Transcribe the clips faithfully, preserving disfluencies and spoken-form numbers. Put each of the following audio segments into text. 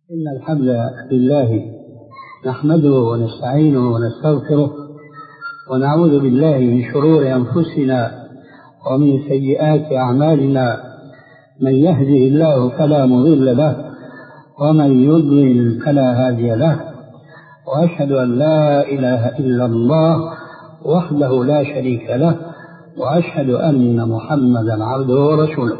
إن الحمد لله نحمده ونستعينه ونستغفره ونعوذ بالله من شرور أنفسنا ومن سيئات أعمالنا، من يهده الله فلا مضل له ومن يضلل فلا هادي له، وأشهد أن لا إله إلا الله وحده لا شريك له، وأشهد أن محمدا عبده ورسوله.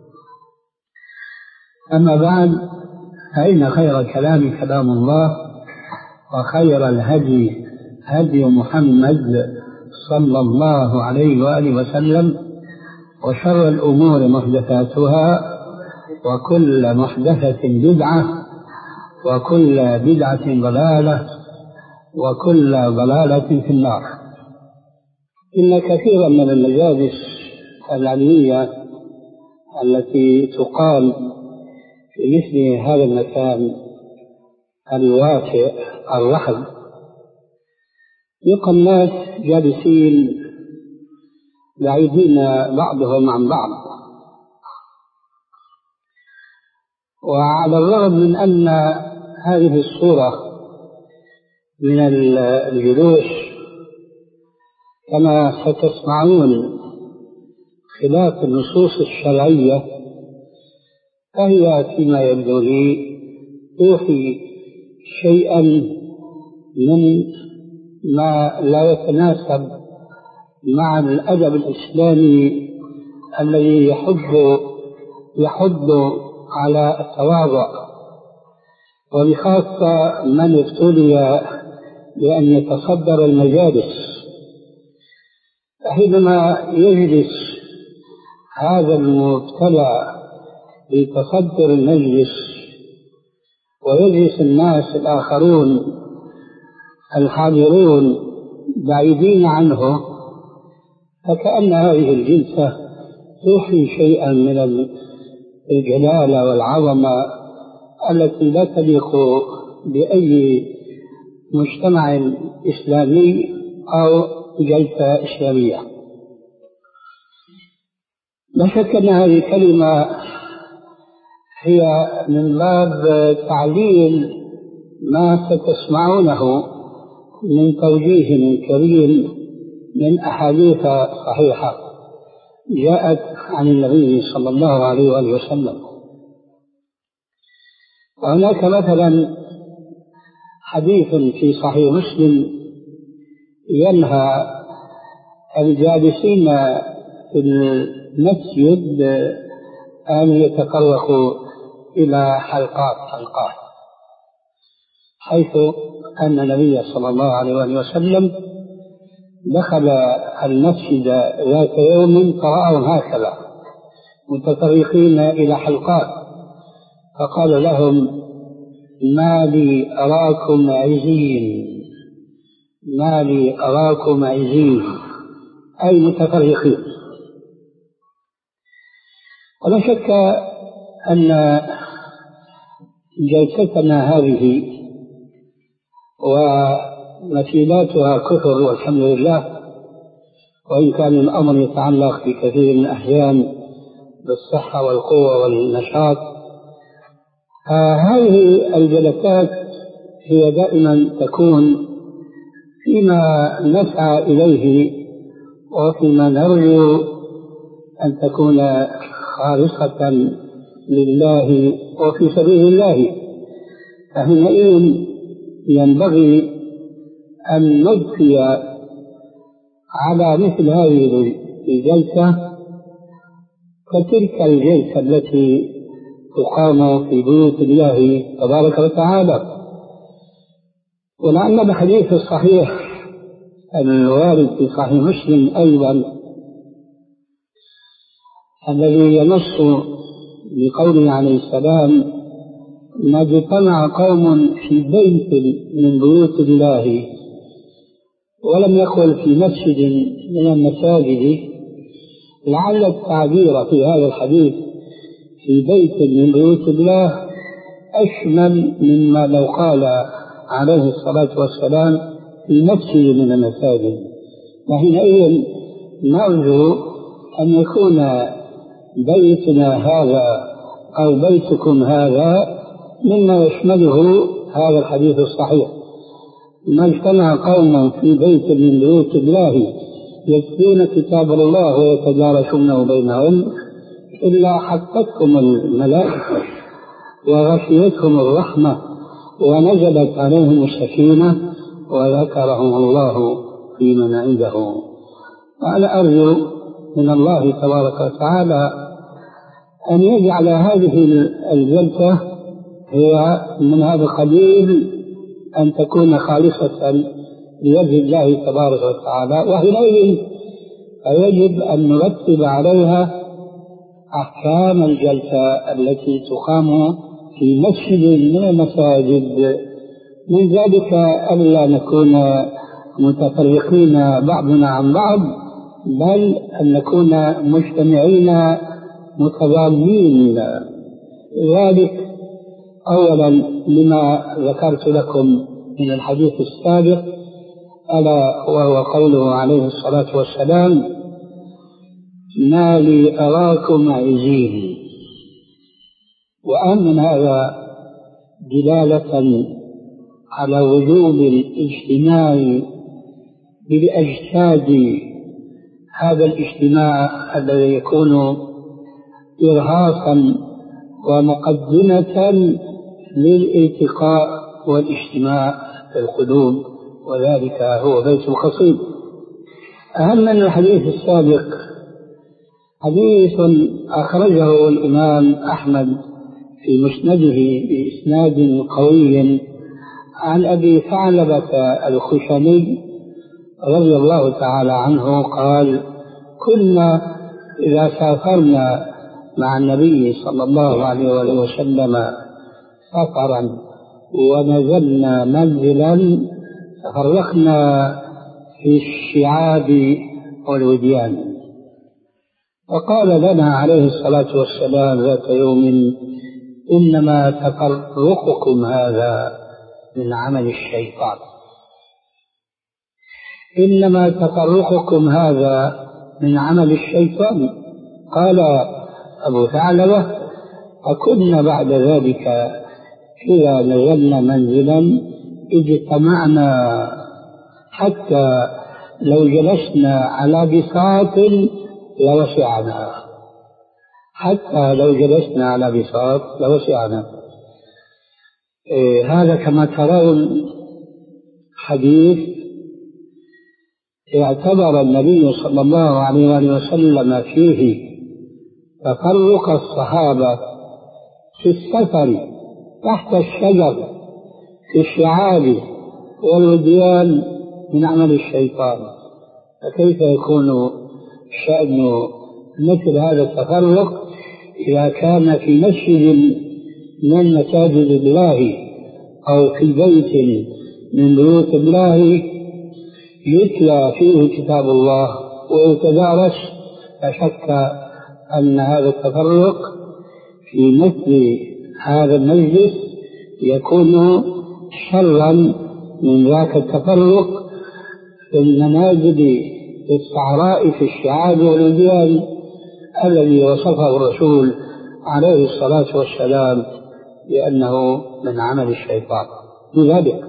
أما بعد، فإن خير الكلام كلام الله، وخير الهدي هدي محمد صلى الله عليه وآله وسلم، وشر الأمور محدثاتها، وكل محدثة بدعة، وكل بدعة ضلالة، وكل ضلالة في النار. إن كثيرا من المجالس العلمية التي تقام في مثل هذا المكان الواسع الرحب يلقى الناس جالسين بعيدين بعضهم عن بعض، وعلى الرغم من أن هذه الصورة من الجلوس كما ستسمعون خلاف النصوص الشرعية، فهي فيما يبدو لي توحي شيئا من ما لا يتناسب مع الأدب الإسلامي الذي يحض يحض على التواضع، وبخاصة من ابتلي بأن يتصدر المجالس. فحينما يجلس هذا المبتلى بتصدر المجلس ويجلس الناس الآخرون الحاضرون بعيدين عنه، فكأن هذه الجلسة توحي شيئا من الجلالة والعظمة التي لا تليق بأي مجتمع إسلامي أو جلسة إسلامية. لا شك أن هذه الكلمة هي من باب تعليل ما ستسمعونه من توجيه كريم من أحاديث صحيحة جاءت عن النبي صلى الله عليه وآله وسلم. وهناك مثلا حديث في صحيح مسلم ينهى الجالسين في المسجد أن يتطرقوا إلى حلقات حلقات حيث أن النبي صلى الله عليه وآله وسلم دخل المسجد ذات يوم فرأهم هكذا متطرقين إلى حلقات، فقال لهم: ما لي أراكم عزين، ما لي أراكم عزين، أي متفرقين. ولا شك أن جلستنا هذه ومثيلاتها كثر والحمد لله، وإن كان الأمر يتعلق بكثير من الأحيان بالصحة والقوة والنشاط. هذه الجلسات هي دائما تكون فيما نسعى إليه وفيما نرجو أن تكون خالصة لله وفي سبيل الله، فحينئذ ينبغي أن نضفي على مثل هذه الجلسة كتلك الجلسة التي تقام في بيوت الله تبارك وتعالى. ولعل الحديث الصحيح الوارد في صحيح مسلم أيضا الذي ينص بقوله عليه السلام: ما اجتمع قوم في بيت من بيوت الله ولم يقل في مسجد من المساجد. لعل التعبير في هذا الحديث في بيت من بيوت الله أشمل مما لو قال عليه الصلاة والسلام في مسجد من المساجد. وحينئذ نرجو أن يكون بيتنا هذا أو بيتكم هذا مما يشمله هذا الحديث الصحيح: ما اجتمع قوم في بيت من بيوت الله يتلون كتاب الله ويتدارسونه بينهم إلا حفتهم الملائكة وغشيتهم الرحمة ونزلت عليهم السكينة وذكرهم الله في من عنده. وأنا أرجو من الله تبارك وتعالى أن يجعل هذه الجلسة هي من هذا القبيل، أن تكون خالصة لوجه الله تبارك وتعالى، وحينئذ فيجب أن نرتب عليها أحكام الجلسة التي تقام في مسجد من المساجد، من ذلك ألا نكون متفرقين بعضنا عن بعض، بل أن نكون مجتمعين متضامنين. ذلك أولا لما ذكرت لكم من الحديث السابق، ألا وهو قوله عليه الصلاة والسلام: ما لي أراكم عزين. وأن من هذا دلالة على وجوب الاجتماع بالأجساد، هذا الاجتماع الذي يكون إرهاصا ومقدمة للالتقاء والاجتماع في القلوب، وذلك هو بيت القصيد. أهم من الحديث السابق حديث أخرجه الإمام أحمد في مسنده بإسناد قوي عن أبي ثعلبة الخشني رضي الله تعالى عنه قال: كنا إذا سافرنا مع النبي صلى الله عليه وسلم سفرا ونزلنا منزلا تفرقنا في الشعاب والوديان، وقال لنا عليه الصلاة والسلام ذات يوم: إنما تفرقكم هذا من عمل الشيطان، إنما تفرقكم هذا من عمل الشيطان. قال أبو ثعلبة: فكنا بعد ذلك إذا نزلنا منزلا اجتمعنا حتى لو جلسنا على بساط لوسعنا، حتى لو جلسنا على بساط لوسعنا. إيه هذا كما ترون حديث اعتبر النبي صلى الله عليه وسلم فيه تفرق الصحابة في السفر تحت الشجر في الشعاب والوديان من عمل الشيطان، فكيف يكون شأن مثل هذا التفرق إذا كان في مسجد من مساجد الله أو في بيت من بيوت الله يتلى فيه كتاب الله ويتدارس؟ لا شك أن هذا التفرق في مثل هذا المجلس يكون شرا من ذاك التفرق في المنازل في الصحراء في الشعاب والوديان الذي وصفه الرسول عليه الصلاة والسلام بأنه من عمل الشيطان. لذلك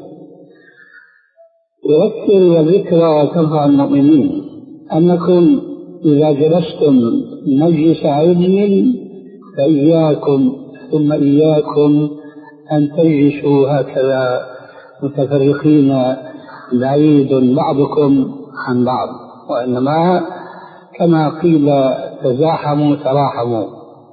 يذكر وذكرى تنفع المؤمنين أنكم إذا جلستم مجلس علم فإياكم ثم إياكم أن تجلسوا هكذا متفرقين بعيد بعضكم عن بعض، وإنما كما قيل تزاحموا تراحموا.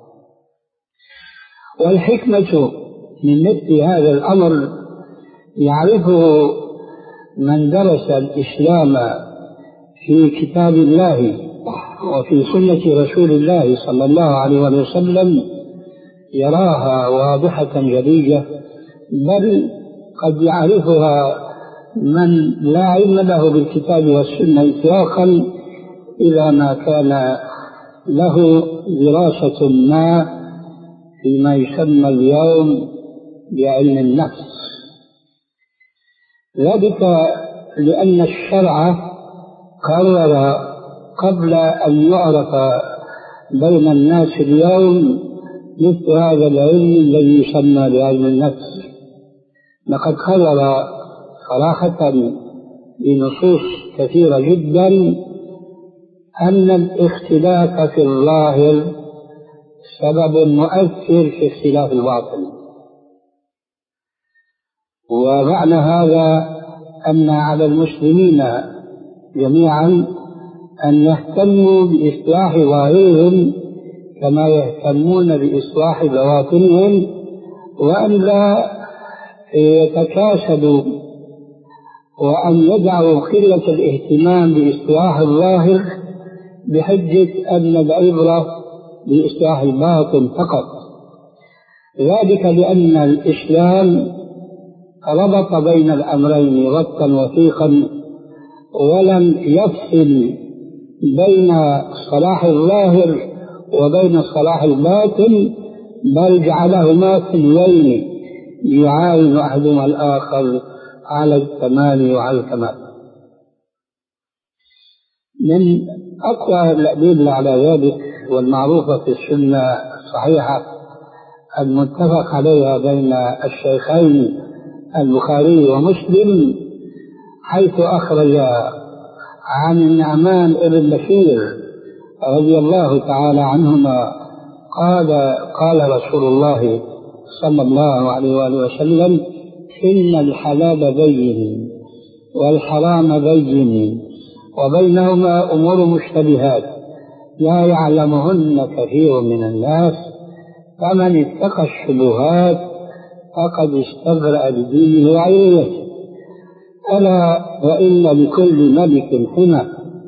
والحكمة من مثل هذا الأمر يعرفه من درس الإسلام في كتاب الله وفي سنة رسول الله صلى الله عليه وسلم، يراها واضحة جلية، بل قد يعرفها من لا علم له بالكتاب والسنة إطلاقا إذا ما كان له دراسة ما فيما يسمى اليوم بعلم النفس. ذلك لأن الشرع قرر قبل أن يعرف بين الناس اليوم مثل هذا العلم الذي يسمى بعلم النفس. لقد خبر صراحة بنصوص كثيرة جدا أن الاختلاف في الظاهر سبب مؤثر في اختلاف الباطن. ومعنى هذا أن على المسلمين جميعا أن يهتموا بإصلاح ظاهرهم كما يهتمون بإصلاح بواطنهم، وأن لا يتكاسلوا وأن يدعوا قلة الاهتمام بإصلاح الظاهر بحجة أن العبرة بإصلاح الباطن فقط. ذلك لأن الإسلام ربط بين الأمرين ربطا وثيقا، ولم يفصل بين صلاح الظاهر وبين صلاح الباطن، بل جعلهما ثنيين يعاون أحدهما الآخر على التمام وعلى الكمال. من أقوى الأدلة على ذلك والمعروفة في السنة الصحيحة المتفق عليها بين الشيخين البخاري ومسلم، حيث أخرج عن النعمان بن بشير رضي الله تعالى عنهما قال قال رسول الله صلى الله عليه وآله وسلم: إن الحلال بين والحرام بين وبينهما أمور مشتبهات لا يعلمهن كثير من الناس، فمن اتقى الشبهات فقد استبرأ لدينه وعرضته. ألا وإن لكل ملك حمى،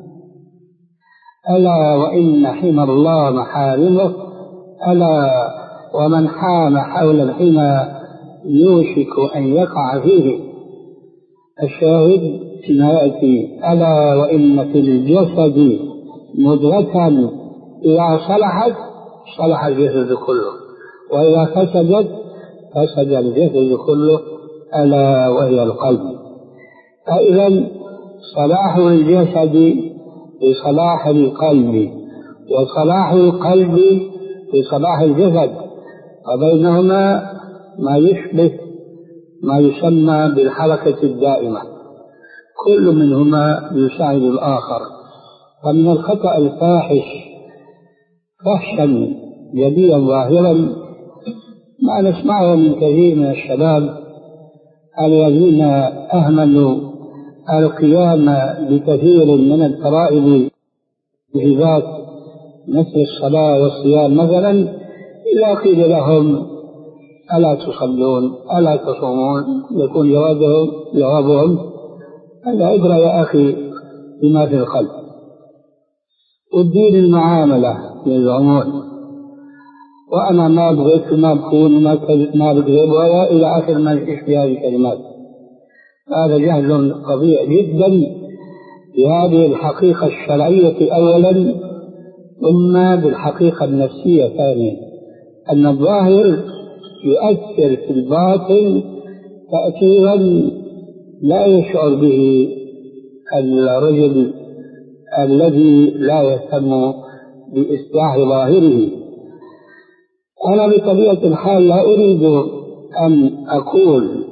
ألا وإن حمى الله محارمه، ألا ومن حام حول الحمى يوشك أن يقع فيه. الشاهد فيما يأتي: ألا وإن في الجسد مضغة إذا صلحت صلح الجسد كله، وإذا فسدت فسد الجسد كله، ألا وهي القلب. فإذا صلاح الجسد بصلاح القلب، وصلاح القلب بصلاح الجسد، وبينهما ما يشبه ما يسمى بالحركة الدائمة، كل منهما يساعد الآخر. فمن الخطأ الفاحش فحشا جليا ظاهرا ما نسمعه من كثير من الشباب الذين أهملوا القيام بكثير من الفرائض العبادات مثل الصلاة والصيام مثلا، إذا قيل لهم: ألا تصلون ألا تصومون؟ يكون جوابهم جوابهم ألا ادرى يا أخي بما في القلب. والدين المعاملة يزعمون، وأنا ما بغيت ما بكون ما بكذب ولا إلى آخر ما في هذه الكلمات. هذا جهل قضية جدا بهذه الحقيقة الشرعية أولا، ثم بالحقيقة النفسية ثانيا، أن الظاهر يؤثر في الباطن تأثيرا لا يشعر به الرجل الذي لا يهتم بإصلاح ظاهره. أنا بطبيعة الحال لا أريد أن أقول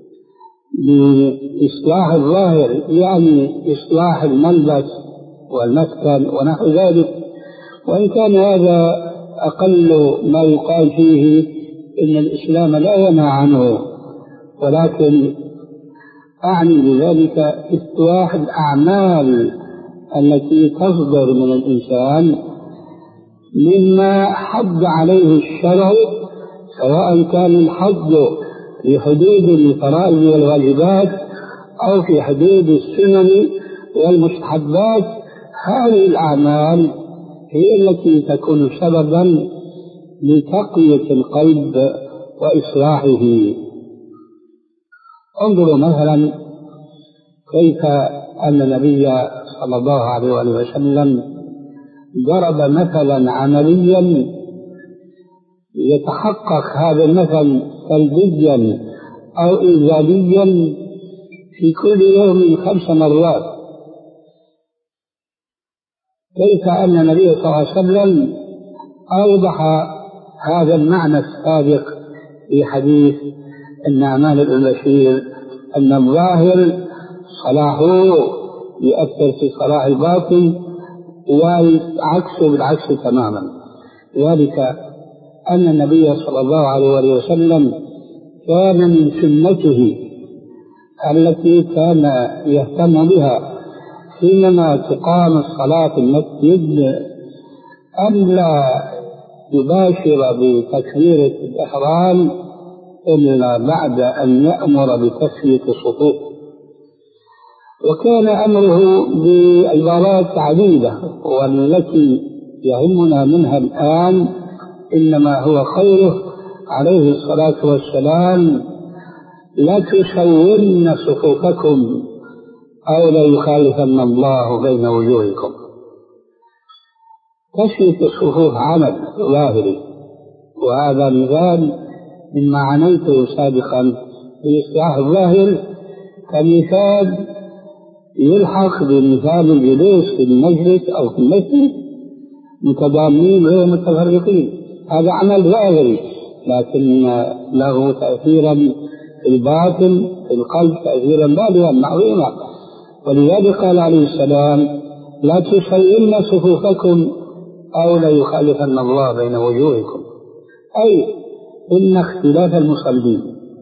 بإصلاح الظاهر يعني إصلاح الملبس والمسكن ونحو ذلك، وإن كان هذا أقل ما يقال فيه إن الإسلام لا ينهى عنه، ولكن أعني بذلك إصلاح الأعمال التي تصدر من الإنسان مما حد عليه الشرع، سواء كان الحد في حدود الفرائض والواجبات أو في حدود السنن والمستحبات. هذه الأعمال هي التي تكون سببا لتقوية القلب وإصلاحه. انظروا مثلا كيف أن النبي صلى الله عليه وسلم ضرب مثلا عمليا يتحقق هذا المثل سلبيا أو إيجابيا في كل يوم خمس مرات. كيف أن النبي صلى الله عليه وسلم أوضح هذا المعنى السابق في حديث النعمان بن بشير أن الظاهر صلاحه يؤثر في صلاح الباطن والعكس بالعكس تماما. ذلك أن النبي صلى الله عليه وسلم كان من سنته التي كان يهتم بها حينما تقام الصلاة في المسجد أن لا يباشر بتكبيرة الإحرام إلا بعد أن يأمر بتسوية الصفوف، وكان أمره بعبارات عديدة والتي يهمنا منها الآن إنما هو قوله عليه الصلاة والسلام: لا تسون صفوفكم أو لا يخالفن الله بين وجوهكم. تسوية الصفوف عمل ظاهري، وهذا مثال مما عنيته سابقا في إصلاح الظاهر كمثال يلحق بمثال الجلوس في المجلس أو في المسجد متضامنين غير متفرقين. هذا عمل ظاهري لكن له تأثيرا في الباطن في القلب تأثيرا بالغا عظيما. ولذلك قال عليه السلام: لا تسون صفوفكم أو لا يخالفن الله بين وجوهكم، أي إن اختلاف المصلين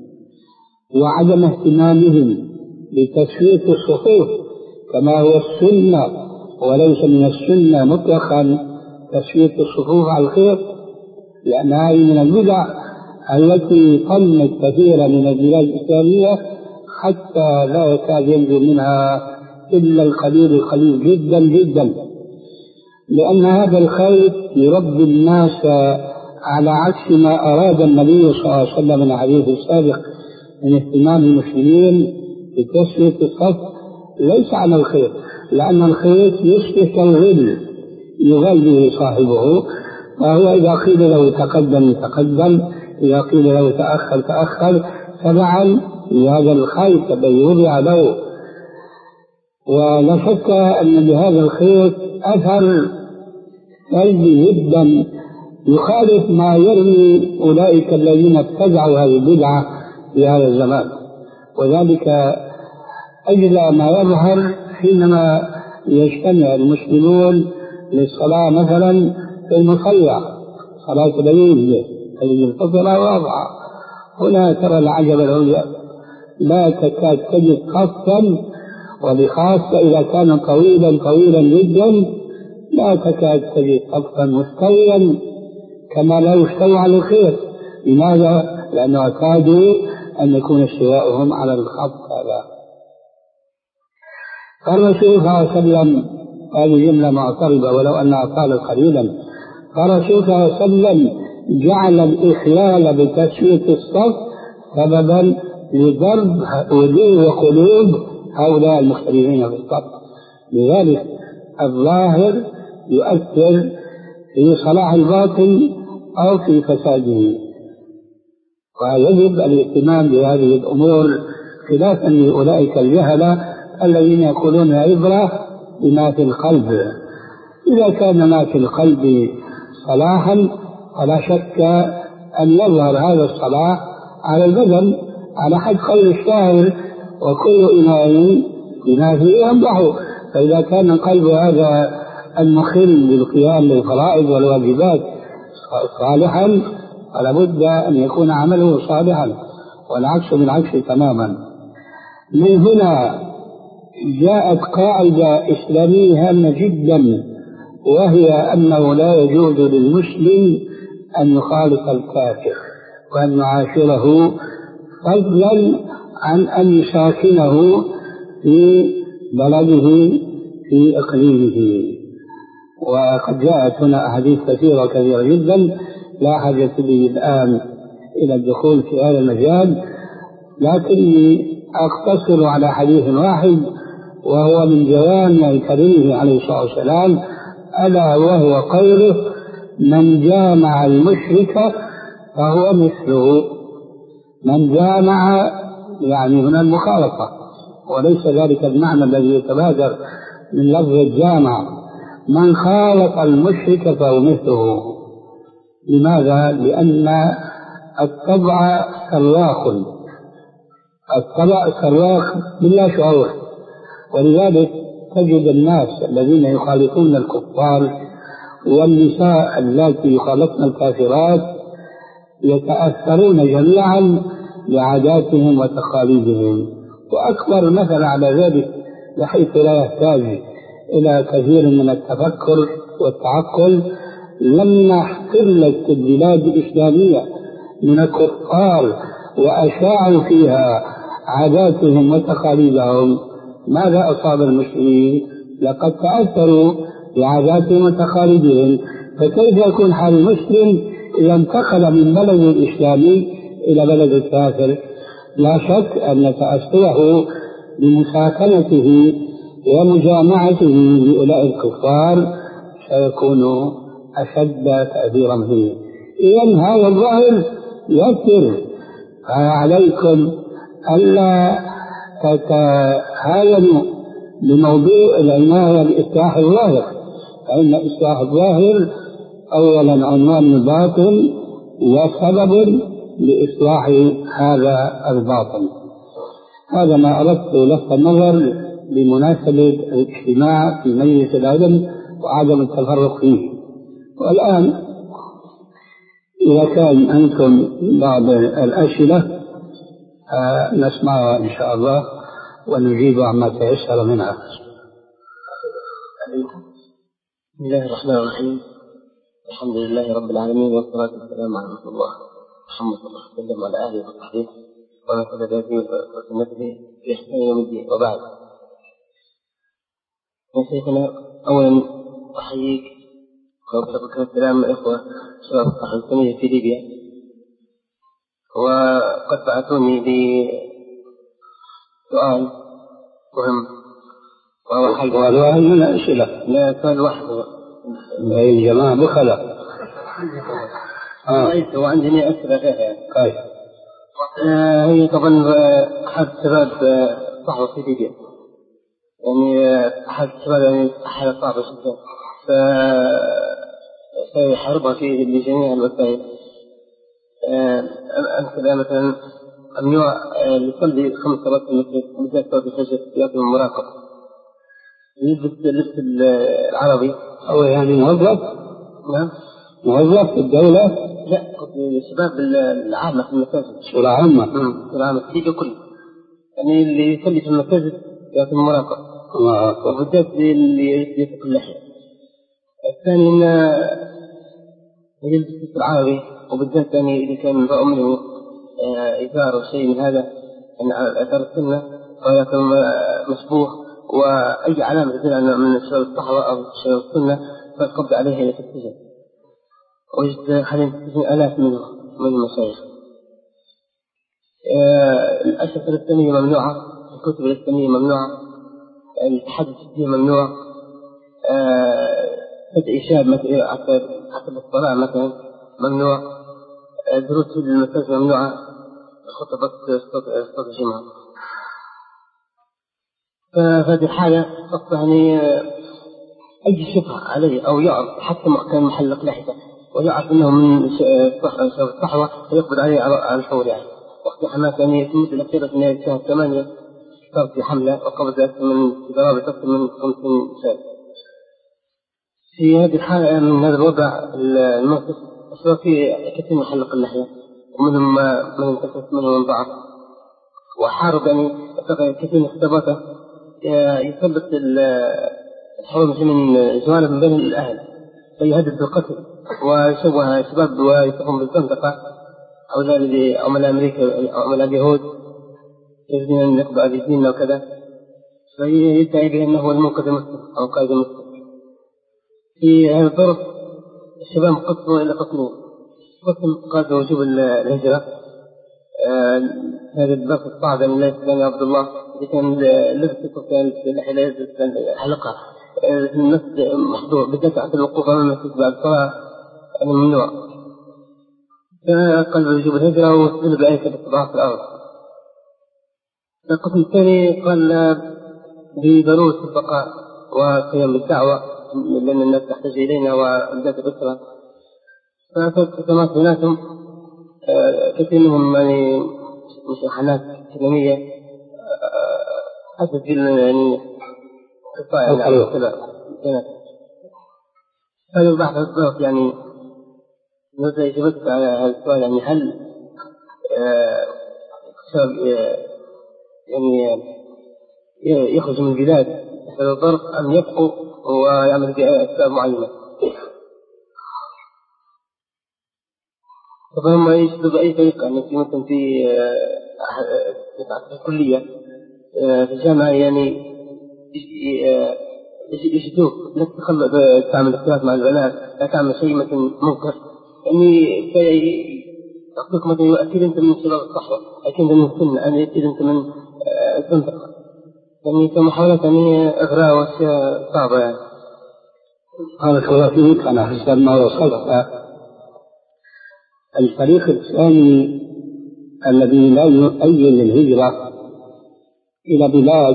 وعدم اهتمامهم بتسوية الصفوف كما هو السنة وليس من السنة مطلقا تسوية الصفوف على الخير، لأن هذه من البدع التي طمت كثيرا من البلاد الإسلامية حتى لا يكاد ينجو منها إلا القليل القليل جدا جدا، لأن هذا الخير يربي الناس على عكس ما أراد النبي صلى الله عليه وسلم من الحديث السابق من اهتمام المسلمين بتسوية الصف، ليس على الخير، لأن الخير يصبح كالغل يغل به صاحبه، فهو إذا قيل له تقدم تقدم، إذا قيل له تأخر تأخر، ففعل لهذا الخير الذي وضع له. ولا شك أن لهذا الخير أثر سلبي جدا يخالف ما يرمي أولئك الذين ابتدعوا هذه البدعة في هذا الزمان. وذلك أجل ما يظهر حينما يجتمع المسلمون للصلاة مثلا في المصلى صلاة العيد الذي الفطرة واضحة، هنا ترى العجب العليا، لا تكاد تجد خطا، وبخاصة إذا كان طويلا طويلا جدا لا تكاد تجد خطا مستويا كما لا يستوى على الخير. لماذا؟ لأنه كادوا أن يكون استواؤهم على الخط هذا. فالرسول صلى الله عليه وسلم، هذه جملة معترضة ولو أنها قالت قليلا، فالرسول صلى الله عليه وسلم جعل الإخلال بتسوية الصف سببا لضرب وجوه وقلوب هؤلاء المختلفين في الصف. لذلك الظاهر يؤثر في صلاح الباطن أو في فساده، ويجب الاهتمام بهذه الأمور خلافا لأولئك الجهلة الذين يقولون عبرة بما في القلب. إذا كان ما في القلب صلاحا فلا شك أن يظهر هذا الصلاح على البدن، على حد قول الشاعر: وكل إناء بما فيه ينضح. فإذا كان القلب هذا المخل بالقيام بالفرائض والواجبات صالحا فلا بد أن يكون عمله صالحا، والعكس بالعكس تماما. من هنا جاءت قاعدة إسلامية هامة جدا، وهي أنه لا يجوز للمسلم أن يخالط الكافر وأن يعاشره، فضلا عن أن يساكنه في بلده في إقليمه. وقد جاءت هنا أحاديث كثيرة كثيرة جدا لا حاجة لي الآن إلى الدخول في هذا المجال، لكني أقتصر على حديث واحد وهو من جوامع كلمه عليه الصلاة والسلام، ألا وهو قوله: من جامع المشرك فهو مثله. من جامع يعني هنا المخالطة، وليس ذلك المعنى الذي يتبادر من لفظ الجامع. من خالط المشرك فهو مثله. لماذا؟ لأن الطبع صراخ، الطبع صراخ بلا شعور، ولذلك تجد الناس الذين يخالطون الكفار والنساء اللاتي يخالطن الكافرات يتأثرون جميعا بعاداتهم وتقاليدهم. وأكبر مثل على ذلك بحيث لا يحتاج إلى كثير من التفكر والتعقل، لما احتلت البلاد الإسلامية من الكفار وأشاعوا فيها عاداتهم وتقاليدهم، ماذا أصاب المسلمين؟ لقد تأثروا بعاداتهم وتقاليدهم. فكيف يكون حال المسلم إذا انتقل من بلد الإسلامي إلى بلد الكافر؟ لا شك أن تأثره بمساكنته ومجامعته لأولئك الكفار سيكون أشد تأثيرا فيه. إذن هذا الظاهر يؤثر، فعليكم ألا تتهاونوا بموضوع العناية بإصلاح الظاهر، فإن إصلاح الظاهر أولا عنوان الباطن وسبب لإصلاح هذا الباطن. هذا ما أردت لفت النظر بمناسبة الاجتماع في مجلس العلم وعدم التفرق فيه. والآن إذا كان أنتم بعض الأسئلة آه نسمعها إن شاء الله ونجيب عما تيسر منها. بسم الله الرحمن الرحيم. الحمد لله رب العالمين، والصلاة والسلام على رسول الله محمد صلى الله عليه وسلم وعلى آله وصحبه ومن اهتدى بهديه وسنته في إحسان يوم الدين. وبعد، يا شيخنا، أولا أحييك وأبلغك السلام من الإخوة شباب الصحة الإسلامية في ليبيا، وقد بعثوني بسؤال مهم وهو حل وهذا من الأسئلة. لا سؤال واحد أي جماعة بخلا آه. وعندني أسئلة فيها. طيب. آه هي طبعا أحد شباب صحوة في ليبيا، يعني أحد الشباب يعني حالة صعبة جدا، فيحاربها في بجميع الوسائل. أمثلة مثلا ممنوع يصلي خمس صلوات في المسجد، بالذات صلاة الفجر يأتي من مراقب، يلبس اللبس العربي. أو يعني موظف؟ نعم، موظف في الدولة؟ لا، الشباب العامة في المساجد. صورة عامة؟ امم صورة عامة في ليبيا كلها، يعني اللي يصلي في المساجد يأتي من مراقب، وبالذات اللي يلبس اللحية. الثاني إن يلبس اللبس العربي، وبالذات يعني إذا كان امرأ منه إثار أو شيء من هذا، أن أثار السنة ويكون مشبوه، وأي علامة تدل من شباب الصحوة أو شباب السنة فالقبض عليها إلى السجن. وجدت حاليا في السجن آلاف منه من المشايخ. الأشرطة الإسلامية ممنوعة، الكتب الإسلامية ممنوعة، التحدث فيها ممنوع، فتح شاب مثلا حسب الصلاة مثلا ممنوع، دروس في المساجد ممنوعة، خطبة صلاة الجمعة. فهذه حالة يعني أي شبهة عليه أو يعرف، حتى كان محلق لحيته ويعرف أنه من الصحوة فيقبض عليه على الفور. يعني وقت حماس يعني في المدة الأخيرة في نهاية شهر ثمانية صار في حملة وقبض أكثر من ضرابة أكثر من خمسين شاب. في هذه الحالة من هذا الوضع الموقف أصلا في كثير من حلق اللحية، ومنهم من انتكس منهم من ضعف وحارب، يعني كثير من اختباته يثبت الحول من جوانب من بين الأهل فيهدد بالقتل، ويشوه الشباب ويصفهم بالزندقة أو ذلك عملاء أمريكا أو عملاء اليهود يجب أن يقضى بديننا وكذا، فيدعي بأنه هو المنقذ المسلم أو قائد المسلم. في هذا الظرف الشباب قسموا إلى قسمين: قسم قاد وجوب الهجرة، آه هذا الظرف الصعب من الله سبحانه عبد الله اللي كان لبسه كان اللحية لا يجوز حلقها في المسجد محظور، بالذات عند الوقوف أمام المسجد بعد الصلاة ممنوع. فقال وجوب الهجرة واستدل بآية الاستضعاف في الأرض. القسم الثاني قال بضرورة البقاء وقيام بالدعوة لأن الناس تحتاج إلينا وبالذات الأسرة. فكتمات بيناتهم كثير منهم يعني مشاحنات كلامية حسب يعني قطاع كذا هذا البحث الضغط يعني مثل إجابتك على هذا السؤال يعني هل يعني يخرج من البلاد هذا الضرب أم يبقوا ويعمل بأسباب معينة؟ فهم يجدوا بأي طريقة يعني في مثلا في في الكلية في الجامعة يعني يجدوك لا تخلى تعمل اختلاط مع البنات، لا تعمل شيء مثلا منكر يعني يعطيك مثلا يؤكد أنت من شباب الصحوة، أكيد من السنة، أنا أكيد أنت من الزندقة يعني كمحاولة يعني إغراء وأشياء صعبة يعني. هذا الخلاف على حسب ما وصلت. الفريق الثاني الذي لا يؤيد الهجرة إلى بلاد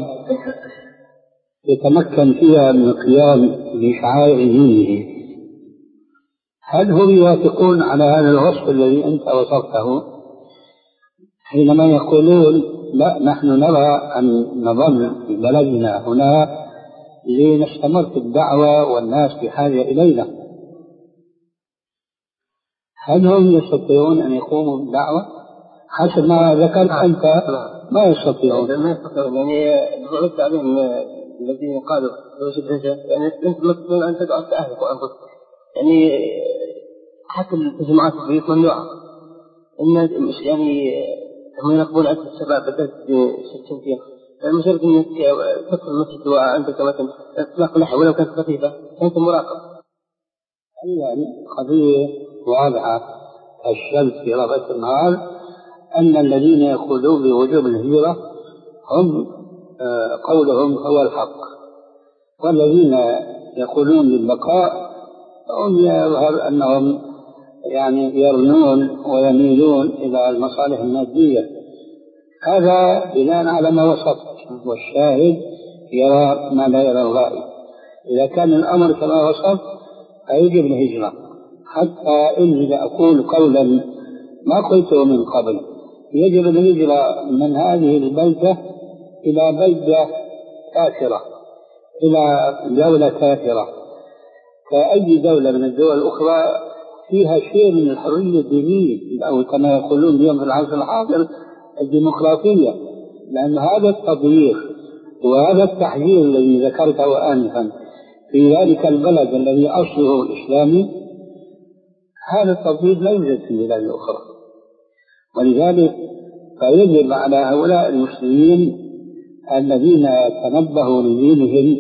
يتمكن فيها من القيام بشعائر دينه، هل هم يوافقون على هذا الوصف الذي أنت وصفته حينما يقولون لا نحن نرى أن نظل في بلدنا هنا لنستمر في الدعوة والناس بحاجة إلينا؟ هل هم يستطيعون أن يقوموا بالدعوة؟ حسب ما ذكرت أنت ما يستطيعون. ما يستطيعون يعني ضغطت عليهم الذين قالوا يوجد هجرة يعني أنت مثلا أن تدعو أهلك وأنفسك يعني حتى التجمعات في البيوت ممنوعة إن مش يعني هم يراقبون أنت الشباب بدأت ستين فيها فمجرد أنك تدخل المسجد وعندك مثلا إطلاق لحية ولو كانت خفيفة أنت مراقب. يعني قضية واضحة الشمس في ربط النهار أن الذين يقولون بوجوب الهجرة هم قولهم هو الحق، والذين يقولون بالبقاء هم يظهر أنهم يعني يرنون ويميلون إلى المصالح المادية. هذا بناء على ما وصفت، والشاهد يرى ما لا يرى الغائب. إذا كان الأمر كما وصفت فيجب الهجرة، حتى إني لأقول قولا ما قلته من قبل، يجب الهجرة من هذه البلدة إلى بلدة كافرة، إلى دولة كافرة كأي دولة من الدول الأخرى فيها شيء من الحرية الدينية أو كما يقولون اليوم في العصر الحاضر الديمقراطية، لأن هذا التضييق وهذا التحذير الذي ذكرته آنفا في ذلك البلد الذي أصله إسلامي، هذا التضييق لا يوجد في البلاد الأخرى. ولذلك فيجب على هؤلاء المسلمين الذين تنبهوا لدينهم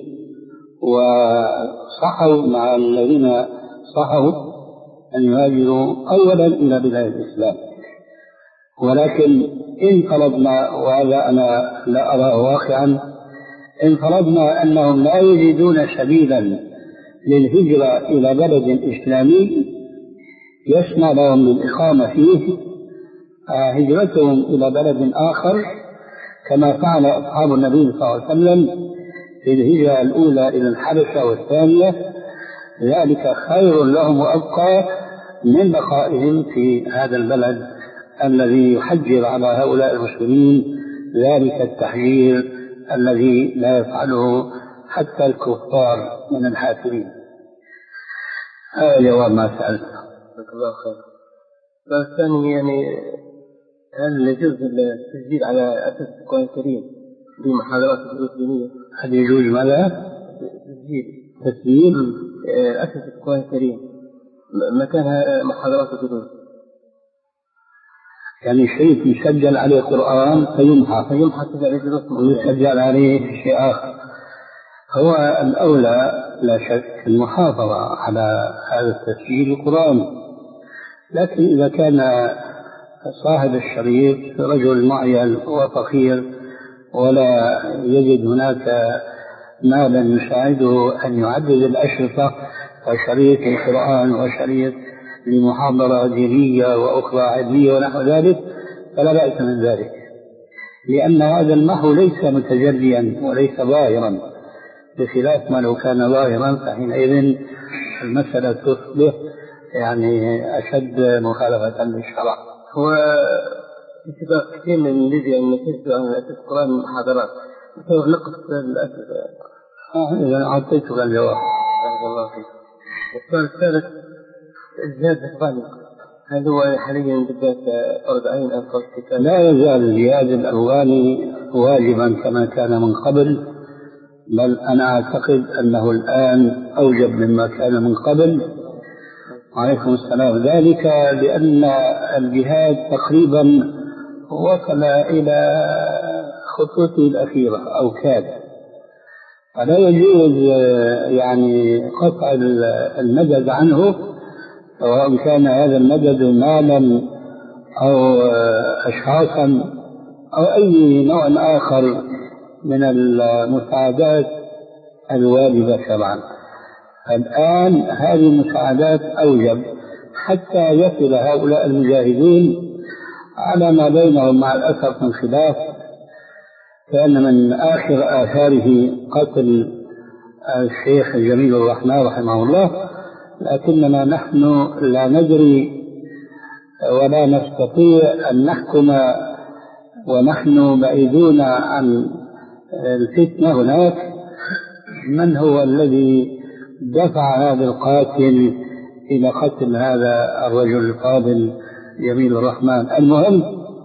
وصحوا مع الذين صحوا أن يهاجروا أولا إلى بلاد الإسلام. ولكن إن فرضنا، وهذا أنا لا أراه واقعا، إن فرضنا أنهم لا يجدون سبيلا للهجرة إلى بلد إسلامي يسمى لهم بالإقامة فيه، هجرتهم إلى بلد آخر كما فعل أصحاب النبي صلى الله عليه وسلم في الهجرة الأولى إلى الحبشة والثانية، ذلك خير لهم وأبقى من بقائهم في هذا البلد الذي يحجر على هؤلاء المسلمين ذلك التحجير الذي لا يفعله حتى الكفار من الحاكمين. هذا جواب ما سألت. جزاك الله خير. الثاني يعني هل يجوز التسجيل على أساس القرآن الكريم بمحاضرات الدروس الدينية؟ هل يجوز ماذا؟ تسجيل تسجيل أساس القرآن الكريم مكانها محاضرات الدروس، يعني شيء يسجل عليه القرآن فيمحى فيمحى ويسجل عليه شيء آخر. هو الأولى لا شك المحافظة على هذا التسجيل القرآني، لكن إذا كان صاحب الشريط رجل معين وفقير ولا يجد هناك مالا يساعده أن يعدد الأشرطة وشريط القرآن وشريط لمحاضرة دينية وأخرى علمية ونحو ذلك، فلا بأس من ذلك، لأن هذا المحو ليس متجليا وليس ظاهرا، بخلاف ما لو كان ظاهرا فحينئذ المسألة تصبح يعني أشد مخالفة للشرع. هو اتفاق كثير من ليبيا أن تذكر المحاضرات بسبب نقص الأسئلة. آه إذا أعطيتك الجواب. الله فيك. السؤال الثالث الجهاد الأفغاني هل هو حاليا بدأت أرض عين أم قصد؟ لا يزال الجهاد الأفغاني واجبا كما كان من قبل، بل أنا أعتقد أنه الآن أوجب مما كان من قبل. عليكم السلام. ذلك لأن الجهاد تقريبا وصل إلى خطوته الأخيرة أو كاد، فلا يجوز يعني قطع المدد عنه، سواء كان هذا المدد مالا أو أشخاصا أو أي نوع آخر من المساعدات الواجبة شرعا. الآن هذه المساعدات أوجب حتى يصل هؤلاء المجاهدين على ما بينهم مع الأسف من خلاف، كان من آخر آثاره قتل الشيخ جميل الرحمن رحمه الله، لكننا نحن لا ندري ولا نستطيع أن نحكم ونحن بعيدون عن الفتنة هناك من هو الذي دفع هذا القاتل إلى قتل هذا الرجل الفاضل جميل الرحمن. المهم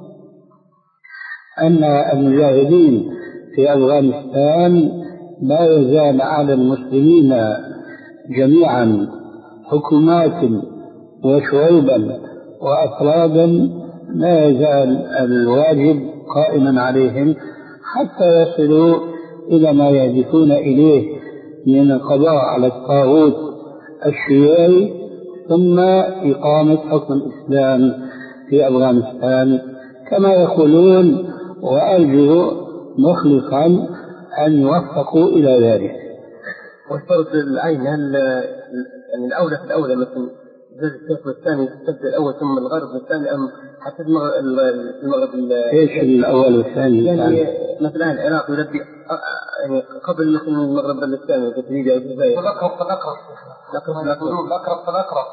أن المجاهدين في أفغانستان لا يزال على المسلمين جميعا حكومات وشعوبا وأفرادا، لا يزال الواجب قائما عليهم حتى يصلوا إلى ما يهدفون إليه من القضاء على الطاغوت الشيوعي ثم إقامة حكم الإسلام في أفغانستان كما يقولون، وأرجو مخلصا أن يوفقوا إلى ذلك. والفرق العين هل يعني الأولى في الأولى مثل زي الشيخ الثاني تبدأ الأول ثم الغرب الثاني، أم حتى المغرب إيش الأول والثاني؟ يعني مثلا العراق يربي يعني قبل مثل المغرب الثاني وتتريجا وتزايد. فالأقرب فالأقرب الأقرب فالأقرب فالأقرب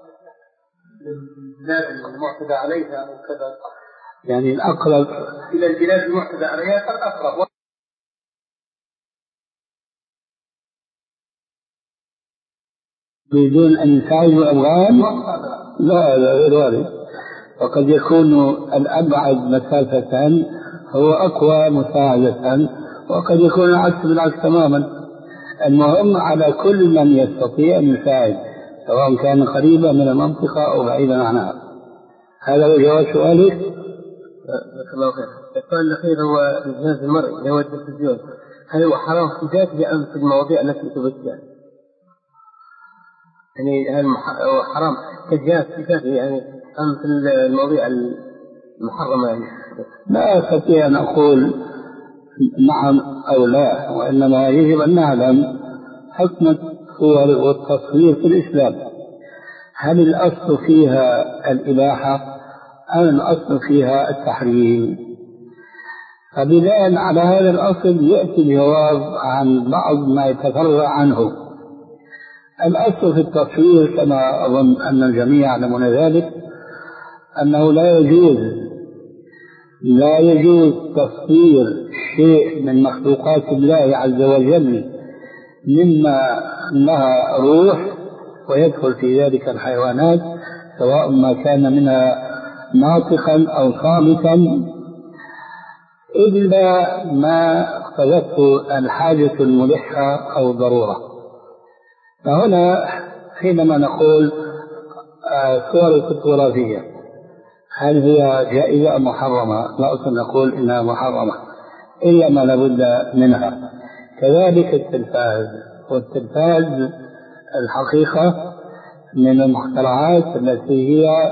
للبلاد المعتدى عليها وكذا، يعني الأقرب إلى البلاد المعتدى عليها فالأقرب. بدون أن يساعدوا الأفغان؟ لا لا غير وارد، وقد يكون الأبعد مسافة هو أقوى مساعدة، وقد يكون العكس بالعكس تماما. المهم على كل من يستطيع أن يساعد سواء كان قريبا من المنطقة أو بعيدا عنها. هذا هو جواب سؤالك. جزاك الله خير. السؤال الأخير هو الجهاز المرئي اللي هو التلفزيون، هل هو حرام في ذاته أم في المواضيع التي تبثها؟ يعني هل هو حرام كجهاز في ذاته يعني أم في المواضيع المحرمة يعني؟ لا أستطيع أن أقول نعم أو لا، وإنما يجب أن نعلم حكم الصور والتصوير في الإسلام. هل الأصل فيها الإباحة أم الأصل فيها التحريم؟ فبناء على هذا الأصل يأتي الجواب عن بعض ما يتفرع عنه. الأصل في التصوير كما أظن أن الجميع يعلمون ذلك أنه لا يجوز لا يجوز تصوير شيء من مخلوقات الله عز وجل مما لها روح، ويدخل في ذلك الحيوانات سواء ما كان منها ناطقا أو صامتا، إلا ما اقتضته الحاجة الملحة أو الضرورة. فهنا حينما نقول صور الفوتوغرافية هل هي جائزة أم محرمة؟ لا أصل نقول إنها محرمة إلا ما لابد منها. كذلك التلفاز، والتلفاز الحقيقة من المخترعات التي هي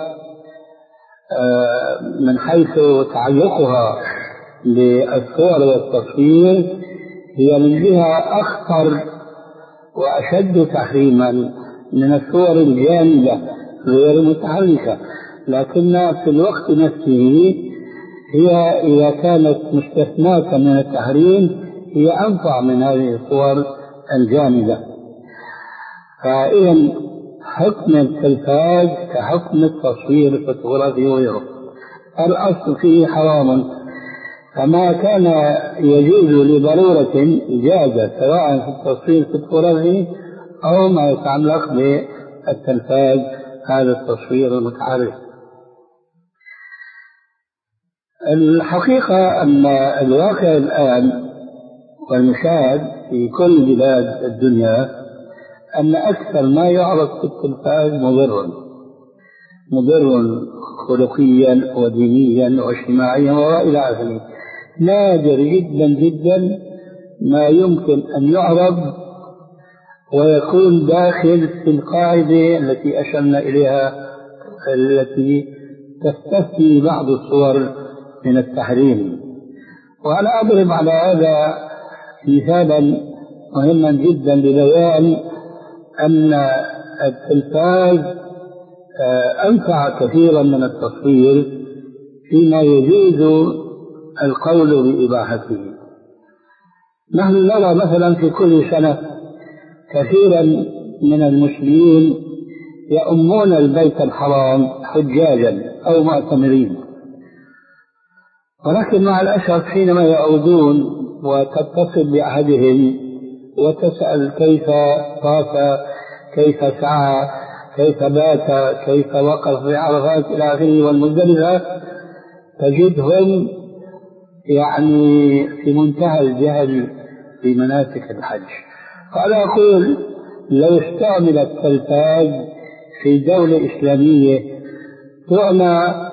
من حيث تعلقها بالصور والتصوير هي من جهة أخطر وأشد تحريما من الصور الجامدة غير المتحركة، لكن في الوقت نفسه هي إذا كانت مستثناة من التحريم هي أنفع من هذه الصور الجامدة. فإذا حكم التلفاز كحكم التصوير الفوتوغرافي وغيره. الأصل فيه حرام، فما كان يجوز لضرورة جاز، سواء في التصوير الفوتوغرافي أو ما يتعلق بالتلفاز، هذا التصوير المتعارف. الحقيقة أن الواقع الآن والمشاهد في كل بلاد الدنيا أن أكثر ما يعرض في التلفاز مضر مضر خلقيا ودينيا واجتماعيا وإلى آخره. نادر جدا جدا ما يمكن أن يعرض ويكون داخل في القاعدة التي أشرنا إليها، التي تستثني بعض الصور من التحريم. وأنا أضرب على هذا مثالا مهما جدا لبيان أن التلفاز أنفع كثيرا من التصوير فيما يجوز القول بإباحته. نحن نرى مثلا في كل سنة كثيرا من المسلمين يؤمون البيت الحرام حجاجا أو معتمرين، ولكن مع الأسف حينما يعودون وتتصل بأحدهم وتسأل كيف طاف، كيف سعى، كيف بات، كيف وقف في عرفات إلى آخره والمزدلفة، تجدهم يعني في منتهى الجهل في مناسك الحج. فأنا أقول لو استعمل التلفاز في دولة إسلامية تعنى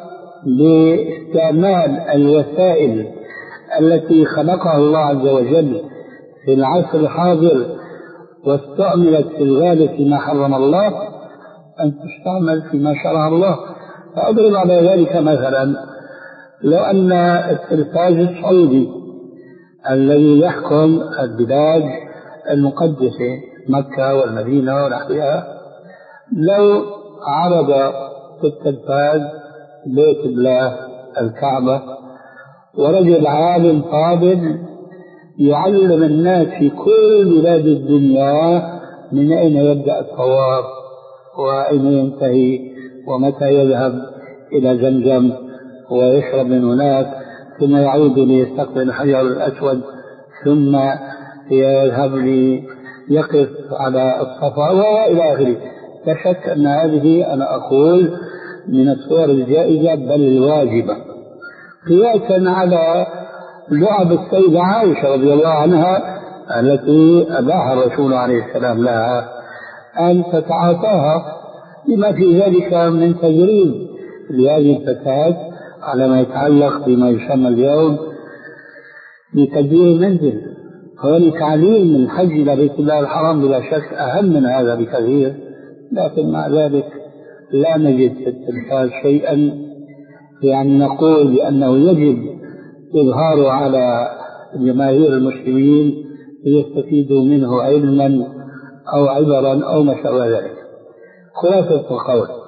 باستعمال الوسائل التي خلقها الله عز وجل في العصر الحاضر واستعملت في الغالب فيما حرم الله، أن تستعمل فيما شرع الله. فأضرب على ذلك مثلا، لو أن التلفاز السعودي الذي يحكم البلاد المقدسة مكة والمدينة ونحوها، لو عرض في التلفاز بيت الله الكعبة، ورجل عالم فاضل يعلم الناس في كل بلاد الدنيا من أين يبدأ الطواف وأين ينتهي ومتى يذهب إلى زمزم ويشرب من هناك، ثم يعود ليستقبل الحجر الأسود، ثم يذهب ليقف على الصفا وإلى آخره. لا شك أن هذه أنا أقول من الصور الجائزة بل الواجبة، قياسا على لعب السيدة عائشة رضي الله عنها التي أباح الرسول عليه السلام لها أن تتعاطاها، بما في ذلك من تجريب لهذه الفتاة على ما يتعلق بما يسمى اليوم بتدبير المنزل. هو تعليم الحج إلى بيت الله الحرام بلا شك أهم من هذا بكثير، لكن مع ذلك لا نجد في التلفاز شيئا يعني نقول بأنه يجب إظهاره على جماهير المسلمين ليستفيدوا منه علما أو عبرا أو ما شابه ذلك. خلاصة القول